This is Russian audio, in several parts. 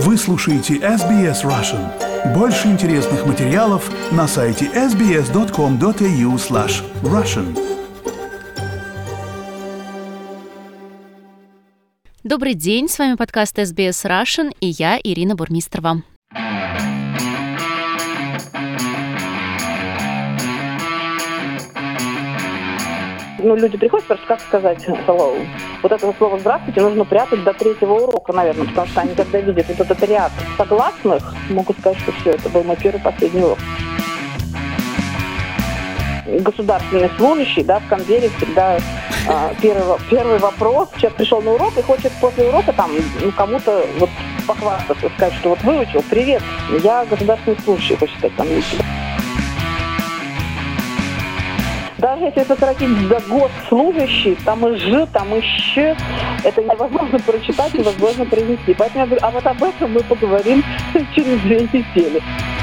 Вы слушаете SBS Russian. Больше интересных материалов на сайте sbs.com.au/russian. Добрый день, с вами подкаст SBS Russian и я, Ирина Бурмистрова. Люди приходят, просто как сказать hello. Вот это слово «здравствуйте» нужно прятать до 3-го урока, наверное, потому что они, когда видят вот этот ряд согласных, могут сказать, что все, это был мой первый последний урок. Государственный служащий, в Канберре всегда первый вопрос. Человек пришел на урок и хочет после урока кому-то похвастаться, сказать, что выучил. Привет, я государственный служащий, хочет сказать по-английски. Даже если сократить до госслужащий, там и «ж», там и «щ», это невозможно прочитать, невозможно произнести. Поэтому я говорю, а вот об этом мы поговорим через 2 недели.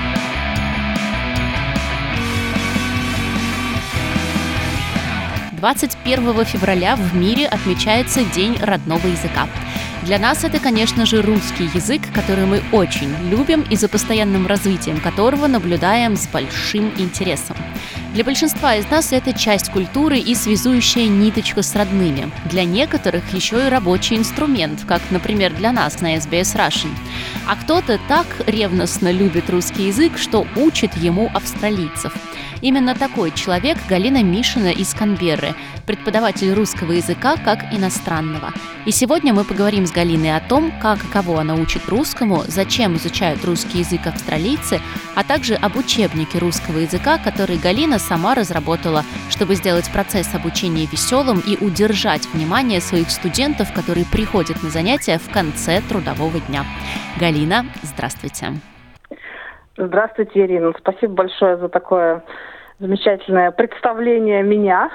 «21 февраля в мире отмечается День родного языка. Для нас это, конечно же, русский язык, который мы очень любим и за постоянным развитием которого наблюдаем с большим интересом. Для большинства из нас это часть культуры и связующая ниточка с родными. Для некоторых еще и рабочий инструмент, как, например, для нас на SBS Russian. А кто-то так ревностно любит русский язык, что учит ему австралийцев. Именно такой человек Галина Мишина из Канберры, преподаватель русского языка как иностранного. И сегодня мы поговорим с Галиной о том, как и кого она учит русскому, зачем изучают русский язык австралийцы, а также об учебнике русского языка, который Галина сама разработала, чтобы сделать процесс обучения веселым и удержать внимание своих студентов, которые приходят на занятия в конце трудового дня. Галина, здравствуйте. Здравствуйте, Ирина. Спасибо большое за такое замечательное представление меня.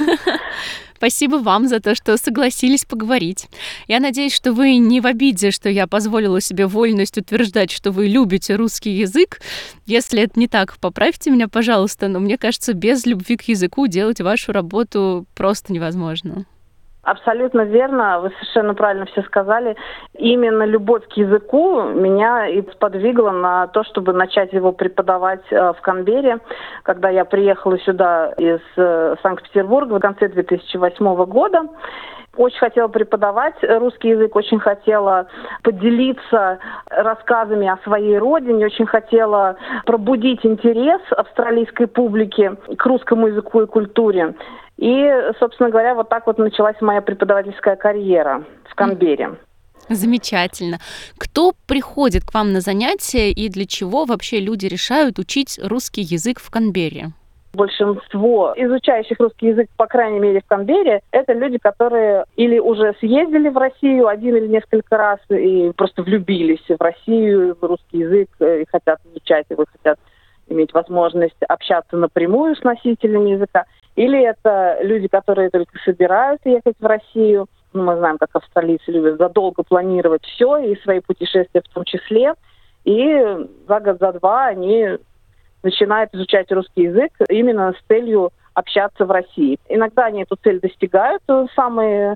Спасибо вам за то, что согласились поговорить. Я надеюсь, что вы не в обиде, что я позволила себе вольность утверждать, что вы любите русский язык. Если это не так, поправьте меня, пожалуйста, но мне кажется, без любви к языку делать вашу работу просто невозможно. Абсолютно верно, вы совершенно правильно все сказали. Именно любовь к языку меня и сподвигла на то, чтобы начать его преподавать в Канберре. Когда я приехала сюда из Санкт-Петербурга в конце 2008 года, очень хотела преподавать русский язык, очень хотела поделиться рассказами о своей родине, очень хотела пробудить интерес австралийской публики к русскому языку и культуре. И, собственно говоря, вот так вот началась моя преподавательская карьера в Канберре. Замечательно. Кто приходит к вам на занятия и для чего вообще люди решают учить русский язык в Канберре? Большинство изучающих русский язык, по крайней мере, в Канберре, это люди, которые или уже съездили в Россию один или несколько раз и просто влюбились в Россию, в русский язык, и хотят изучать его, хотят иметь возможность общаться напрямую с носителями языка. Или это люди, которые только собираются ехать в Россию. Мы знаем, как австралийцы любят задолго планировать все, и свои путешествия в том числе. И за год, за два они начинают изучать русский язык именно с целью общаться в России. Иногда они эту цель достигают, самые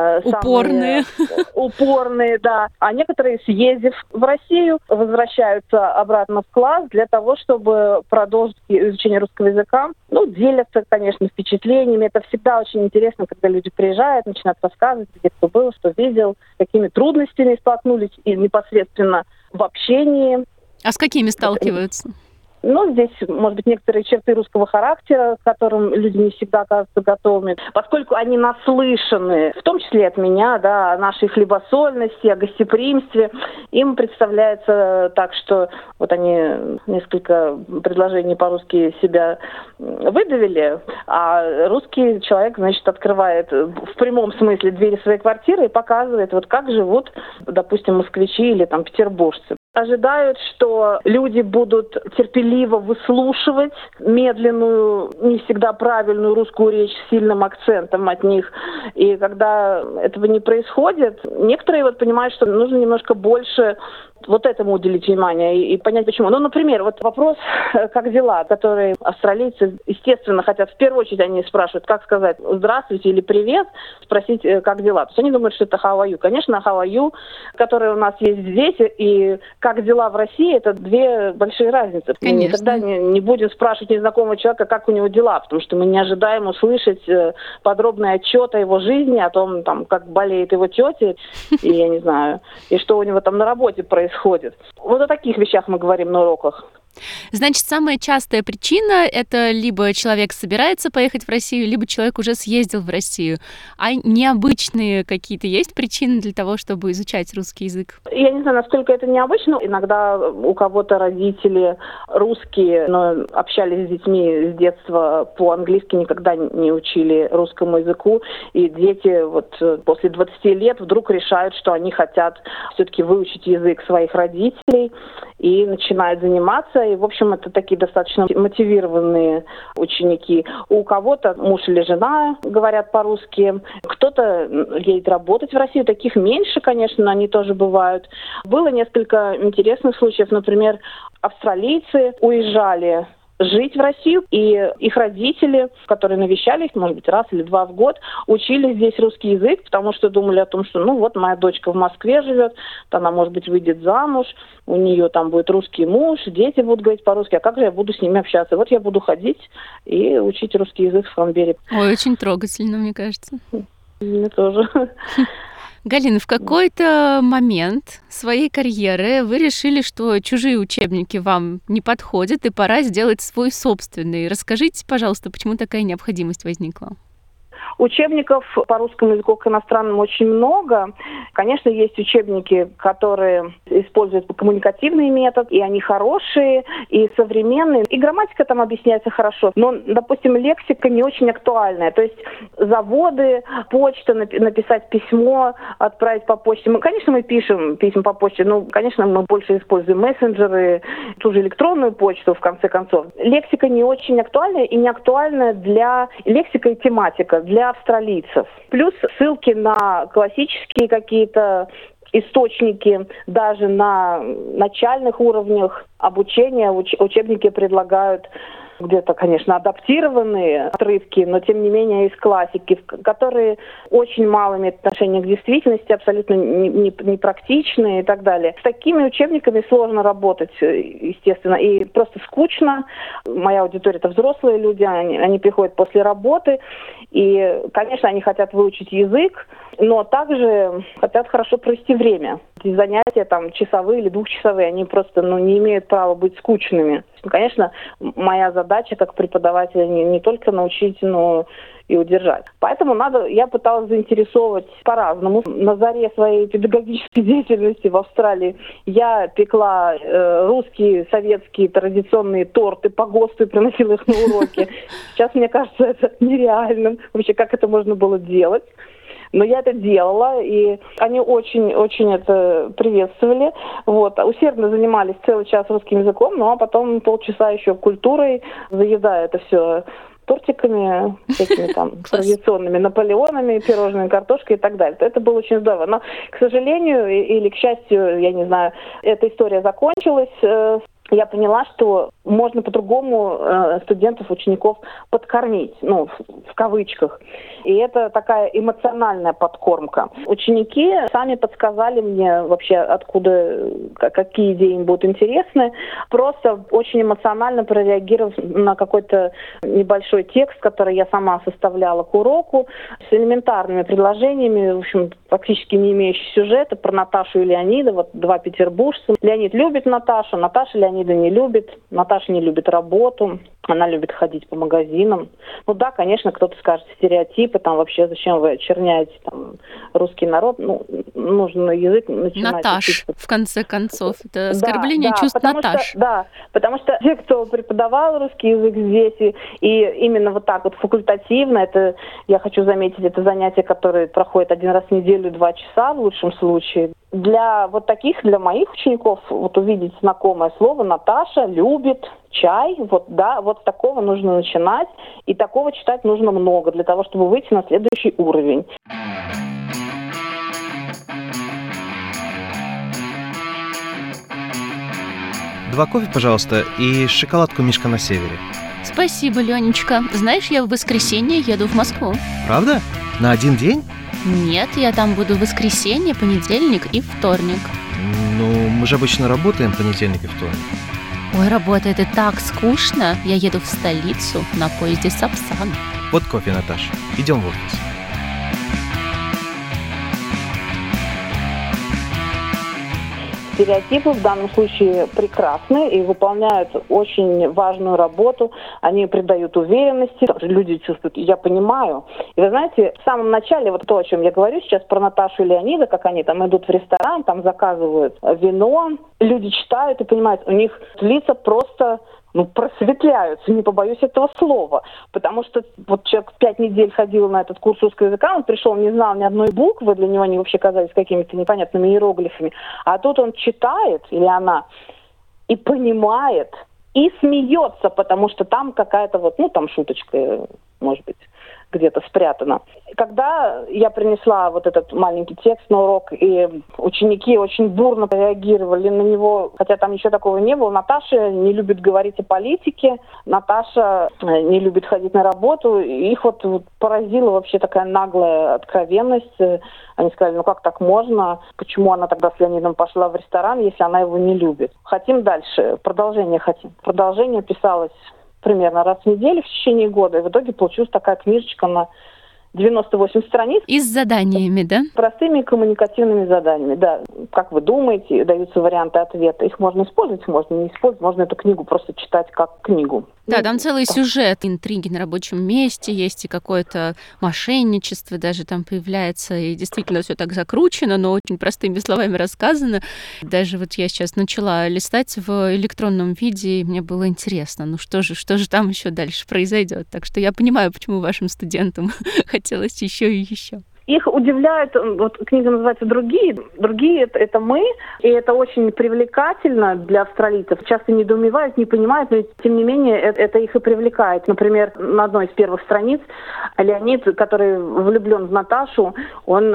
упорные, да. А некоторые, съездив в Россию, возвращаются обратно в класс для того, чтобы продолжить изучение русского языка. Делятся, конечно, впечатлениями. Это всегда очень интересно, когда люди приезжают, начинают рассказывать, где кто был, что видел, с какими трудностями столкнулись и непосредственно в общении. А с какими сталкиваются? Здесь, может быть, некоторые черты русского характера, к которым люди не всегда оказываются готовыми. Поскольку они наслышаны, в том числе от меня, о нашей хлебосольности, о гостеприимстве, им представляется так, что они несколько предложений по-русски себя выдавили, а русский человек, открывает в прямом смысле двери своей квартиры и показывает, как живут, допустим, москвичи или петербуржцы. Ожидают, что люди будут терпеливо выслушивать медленную, не всегда правильную русскую речь с сильным акцентом от них. И когда этого не происходит, некоторые понимают, что нужно немножко больше вот этому уделить внимание и понять, почему. Ну, например, вот вопрос «как дела?», который австралийцы, естественно, хотят, в первую очередь они спрашивают, как сказать «здравствуйте» или «привет», спросить «как дела?». То есть они думают, что это «how are you?». Конечно, «how are you?», которая у нас есть здесь, и «как дела в России?», это две большие разницы. Мы никогда не будем спрашивать незнакомого человека, как у него дела, потому что мы не ожидаем услышать подробный отчет о его жизни, о том, там, как болеет его тетя, и я не знаю, и что у него там на работе происходит. Вот о таких вещах мы говорим на уроках. Значит, самая частая причина – это либо человек собирается поехать в Россию, либо человек уже съездил в Россию. А необычные какие-то есть причины для того, чтобы изучать русский язык? Я не знаю, насколько это необычно. Иногда у кого-то родители русские, но общались с детьми с детства по-английски, никогда не учили русскому языку. И дети вот после 20 лет вдруг решают, что они хотят все-таки выучить язык своих родителей и начинают заниматься. И, в общем, это такие достаточно мотивированные ученики. У кого-то муж или жена говорят по-русски, кто-то едет работать в Россию. Таких меньше, конечно, но они тоже бывают. Было несколько интересных случаев. Например, австралийцы уезжали жить в Россию, и их родители, которые навещали их, может быть, раз или два в год, учили здесь русский язык, потому что думали о том, что, ну вот, моя дочка в Москве живет, она, может быть, выйдет замуж, у нее там будет русский муж, дети будут говорить по-русски, а как же я буду с ними общаться? Вот я буду ходить и учить русский язык в Канберре. Ой, очень трогательно, мне кажется. Мне тоже. Галина, в какой-то момент своей карьеры вы решили, что чужие учебники вам не подходят, и пора сделать свой собственный. Расскажите, пожалуйста, почему такая необходимость возникла? Учебников по русскому языку к иностранному очень много. Конечно, есть учебники, которые используют коммуникативный метод, и они хорошие, и современные. И грамматика там объясняется хорошо. Но, допустим, лексика не очень актуальная. То есть заводы, почта, написать письмо, отправить по почте. Конечно, мы пишем письма по почте, но, конечно, мы больше используем мессенджеры, ту же электронную почту, в конце концов. Лексика не очень актуальная, и не актуальная для лексика и тематика, для австралийцев. Плюс ссылки на классические какие-то источники, даже на начальных уровнях обучения учебники предлагают где-то, конечно, адаптированные отрывки, но тем не менее из классики, которые очень мало имеют отношения к действительности, абсолютно непрактичные и так далее. С такими учебниками сложно работать, естественно, и просто скучно. Моя аудитория — это взрослые люди, они приходят после работы, и, конечно, они хотят выучить язык, но также хотят хорошо провести время. Эти занятия там часовые или двухчасовые, они просто не имеют права быть скучными. Конечно, моя задача как преподавателя не только научить, но и удержать. Поэтому я пыталась заинтересовывать по-разному. На заре своей педагогической деятельности в Австралии я пекла русские, советские традиционные торты по ГОСТу и приносила их на уроки. Сейчас, мне кажется, это нереальным. Вообще, как это можно было делать? Но я это делала, и они очень-очень это приветствовали. Вот. Усердно занимались целый час русским языком, ну а потом полчаса еще культурой, заедая это все тортиками, всякими там традиционными наполеонами, пирожными, картошкой и так далее. Это было очень здорово. Но, к сожалению или к счастью, я не знаю, эта история закончилась. Я поняла, что можно по-другому студентов, учеников подкормить, в кавычках. И это такая эмоциональная подкормка. Ученики сами подсказали мне вообще, откуда, какие идеи им будут интересны. Просто очень эмоционально прореагировав на какой-то небольшой текст, который я сама составляла к уроку, с элементарными предложениями, в общем, практически не имеющие сюжета, про Наташу и Леонида, вот два петербуржца. Леонид любит Наташу, Наташа Леонида не любит. Наташа не любит работу, она любит ходить по магазинам. Ну да, конечно, кто-то скажет стереотипы, там вообще зачем вы очерняете там русский народ, нужно язык начинать Наташ, учить. в конце концов, это оскорбление чувств Наташ. Потому что те, кто преподавал русский язык здесь, и именно вот так вот факультативно, это, я хочу заметить, это занятие, которое проходит один раз в неделю, 2 часа в лучшем случае. Для вот таких, для моих учеников, вот увидеть знакомое слово «Наташа любит чай», вот с такого нужно начинать, и такого читать нужно много для того, чтобы выйти на следующий уровень. 2 кофе, пожалуйста, и шоколадку «Мишка на севере». Спасибо, Ленечка. Знаешь, я в воскресенье еду в Москву. Правда? На 1 день? Нет, я там буду в воскресенье, понедельник и вторник. Ну, мы же обычно работаем понедельник и вторник. Ой, работа, это так скучно. Я еду в столицу на поезде Сапсан. Вот кофе, Наташа. Идем в офис. Стереотипы в данном случае прекрасны и выполняют очень важную работу. Они придают уверенности, люди чувствуют, я понимаю. И вы знаете, в самом начале, вот то, о чем я говорю сейчас про Наташу и Леонида, как они там идут в ресторан, там заказывают вино, люди читают и понимают, у них лица просто просветляются, не побоюсь этого слова. Потому что вот человек 5 недель ходил на этот курс русского языка, он пришел, не знал ни одной буквы, для него они вообще казались какими-то непонятными иероглифами. А тут он читает, или она, и понимает, и смеется, потому что там какая-то там шуточка, может быть, где-то спрятана. Когда я принесла вот этот маленький текст на урок, и ученики очень бурно реагировали на него, хотя там ничего такого не было. Наташа не любит говорить о политике, Наташа не любит ходить на работу. Их вот поразила вообще такая наглая откровенность. Они сказали, как так можно? Почему она тогда с Леонидом пошла в ресторан, если она его не любит? Хотим дальше, продолжение хотим. Продолжение писалось примерно раз в неделю в течение года. И в итоге получилась такая книжечка на 98 страниц. И с заданиями, да? Простыми коммуникативными заданиями, да. Как вы думаете, даются варианты ответа. Их можно использовать, можно не использовать. Можно эту книгу просто читать как книгу. Да, там целый сюжет, интриги на рабочем месте есть, и какое-то мошенничество даже там появляется, и действительно все так закручено, но очень простыми словами рассказано. Даже вот я сейчас начала листать в электронном виде, и мне было интересно, что же там еще дальше произойдет. Так что я понимаю, почему вашим студентам хотелось еще и еще. Их удивляют, вот книга называется «Другие». «Другие» — это мы, и это очень привлекательно для австралийцев. Часто недоумевают, не понимают, но тем не менее это их и привлекает. Например, на одной из первых страниц Леонид, который влюблен в Наташу, он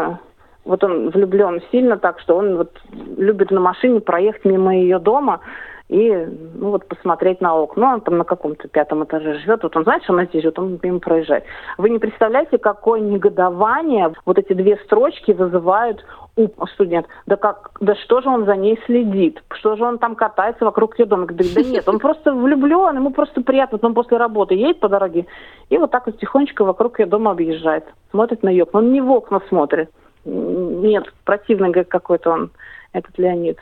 влюблен сильно так, что он любит на машине проехать мимо ее дома и посмотреть на окна. Он там на каком-то 5-м этаже живет. Он знает, что она здесь живет, он мимо проезжает. Вы не представляете, какое негодование эти 2 строчки вызывают у студента. Да что же он за ней следит? Что же он там катается вокруг ее дома? Да нет, он просто влюблен, ему просто приятно. Он после работы едет по дороге и так тихонечко вокруг ее дома объезжает. Смотрит на ее окна. Он не в окна смотрит. Нет, противный какой-то он, этот Леонид.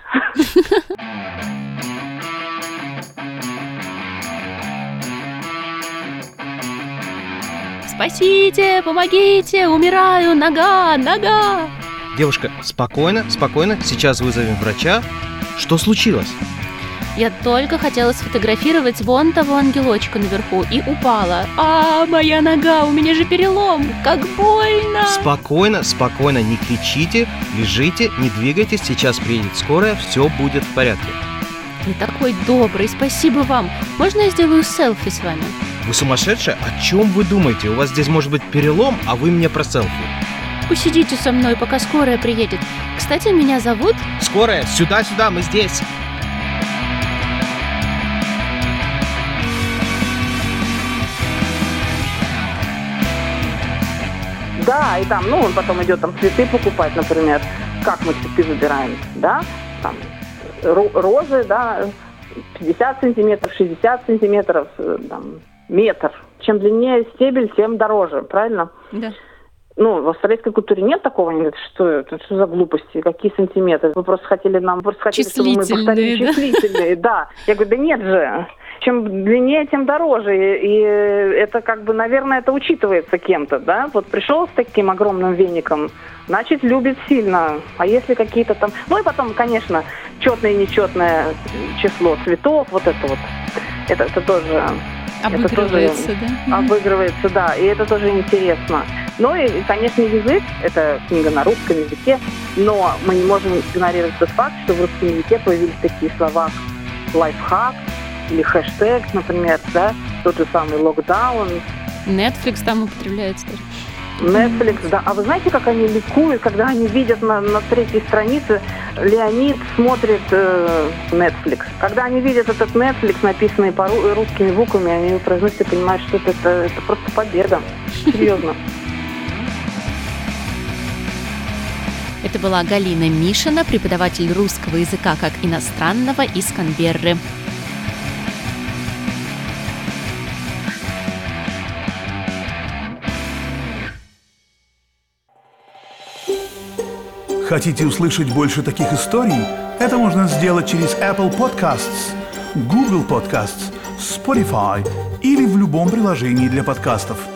Спасите, помогите, умираю, нога! Девушка, спокойно, сейчас вызовем врача. Что случилось? Я только хотела сфотографировать вон того ангелочка наверху и упала. Моя нога, у меня же перелом, как больно! Спокойно, не кричите, лежите, не двигайтесь, сейчас приедет скорая, все будет в порядке. Вы такой добрый, спасибо вам. Можно я сделаю селфи с вами? Вы сумасшедшая? О чем вы думаете? У вас здесь может быть перелом, а вы мне про селфи. Посидите со мной, пока скорая приедет. Кстати, меня зовут... Скорая, сюда, мы здесь. Да, и там, он потом идет цветы покупать, например. Как мы цветы выбираем, да? Там розы, да, 50 сантиметров, 60 сантиметров, метр. Чем длиннее стебель, тем дороже, правильно? Да. В австралийской культуре нет такого. Они говорят, что это, что за глупости, какие сантиметры? Вы просто хотели, чтобы мы повторили числительные. Да. Я говорю, да нет же. Чем длиннее, тем дороже. И это наверное, это учитывается кем-то, да? Пришел с таким огромным веником, значит, любит сильно. А если какие-то там... и потом, конечно, четное и нечетное число цветов, это тоже... Обыгрывается, да? Обыгрывается, да. И это тоже интересно. И, конечно, язык. Это книга на русском языке. Но мы не можем игнорировать тот факт, что в русском языке появились такие слова лайфхак или хэштег, например, да, тот же самый локдаун. Netflix там употребляется тоже. Netflix, да. А вы знаете, как они ликуют, когда они видят на 3-й странице Леонид смотрит Netflix. Когда они видят этот Netflix, написанный русскими буквами, они произносят и понимают, что это просто победа. Серьезно. Это была Галина Мишина, преподаватель русского языка как иностранного из Канберры. Хотите услышать больше таких историй? Это можно сделать через Apple Podcasts, Google Podcasts, Spotify или в любом приложении для подкастов.